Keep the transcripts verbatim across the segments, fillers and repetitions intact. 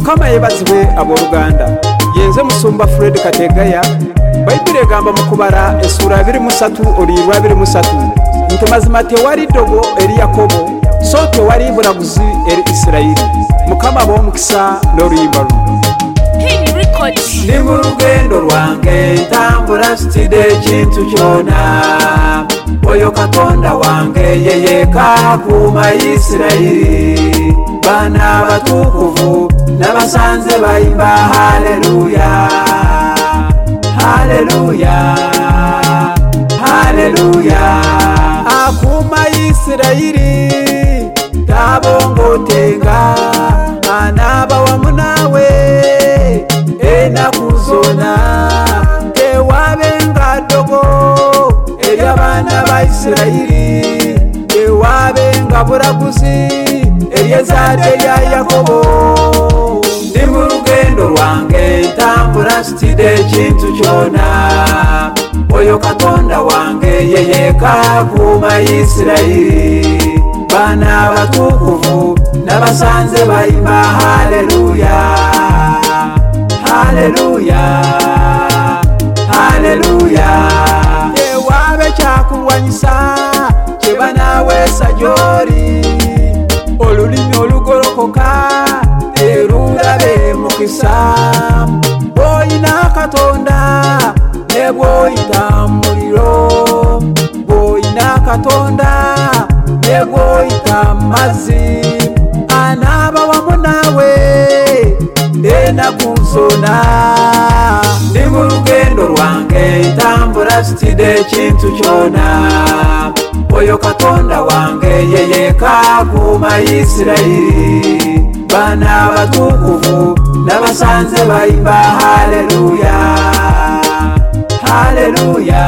Mukama yebazibwe abooluganda. Yenze Musumba Fred Kategaya. Bayibuli egamba mu kubala essula abiri mu ssatu oluyirwa abiri mu ssatu nti mazima tewali ddogo eri Yakobo so tewali bulaguzi eri Isirayiri. Mukama b'omukisa n'oluyimba luno. Ndi mu lugendo lwange ntambula sitidde ekintu kyonna, oyo Katonda wange ye yekka akuuma Isirayiri. Baana abatukuvu n'abasanze bayimba haleluya, haleluya, haleluya. Akuuma Isirayiri tabongotenga, anaaba wamu naawe enaku zonna. Tewabenga ddogo eri abaana ba Isirayiri, tewabenga bulaguzi eri ezzadde lya Yakobo. Ndi mu lugendo lwange ntambula sitidde ekintu kyonna, oyo Katonda wange ye yekka akuuma Isirayiri. Baana abatukuvu n'abasanze bayimba haleluya, haleluya, haleluya. Tewaabe kyakulwanyisa kye banaaweesa gy'oli, olulimi olugolokoka terulabe mukisa. Bw'oyina Katonda ne bw'oyita mu muliro, bw'oyina Katonda ne bw'oyita mu mazzi, anaaba wamu naawe enaku zonna. Ndi mu lugendo lwange ntambula sitidde ekintu kyonna, oyo Katonda wange ye yekka akuuma Isirayiri. Baana abatukuvu n'abasanze bayimba haleluya, haleluya,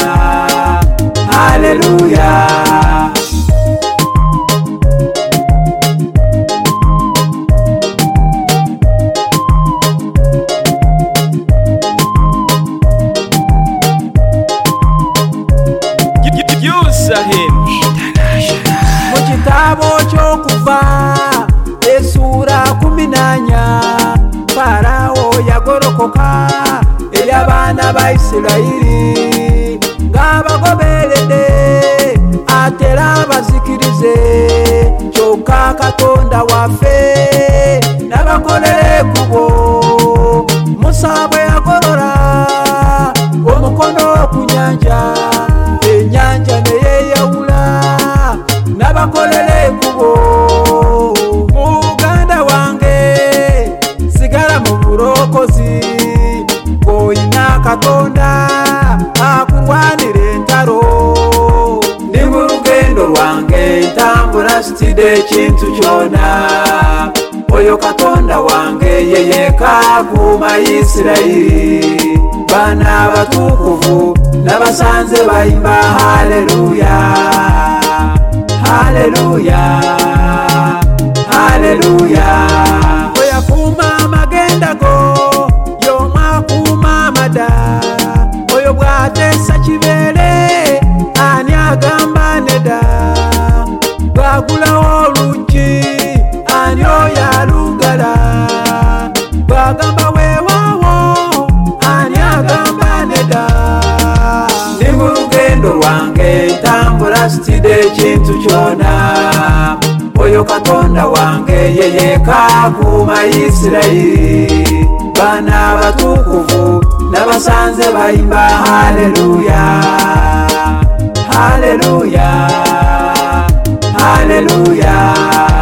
haleluya. Mu kitabo ky'Okuva essula kumi n'anya, Farawo yagolokoka eri abaana ba Isirayiri ng'abagoberedde atera abazikirize. Kyokka Katonda waffe n'abakolera ekkubo. Musa bwe yagolola omukono ku nnyanja, ennyanja ne yeeyawula n'abakolera ekkubo. Muganda wange sigala mu bulokozi, bw'oyina Katonda akulwanira entalo. Ndi mu lugendo lwange ntambula sitidde ekintu kyonna, oyo Katonda wange ye yekka akuuma Isirayiri. Baana abatukuvu n'abasanze bayimba haleluya, haleluya, haleluya. Bwe yakuuma amagenda go y'omu akuuma amada, oyo bw'ateesa kibeere ani agamba nedda. Bw'agulawo oluggi ani oyo alugala, bw'agamba weewaawo ani agamba nedda. Ndi mu lugendo lwange ntambula sitidde ekintu kyonna, oyo Katonda wange ye yekka akuuma Isirayiri. Baana abatukuvu n'abasanze bayimba haleluya, haleluya, haleluya.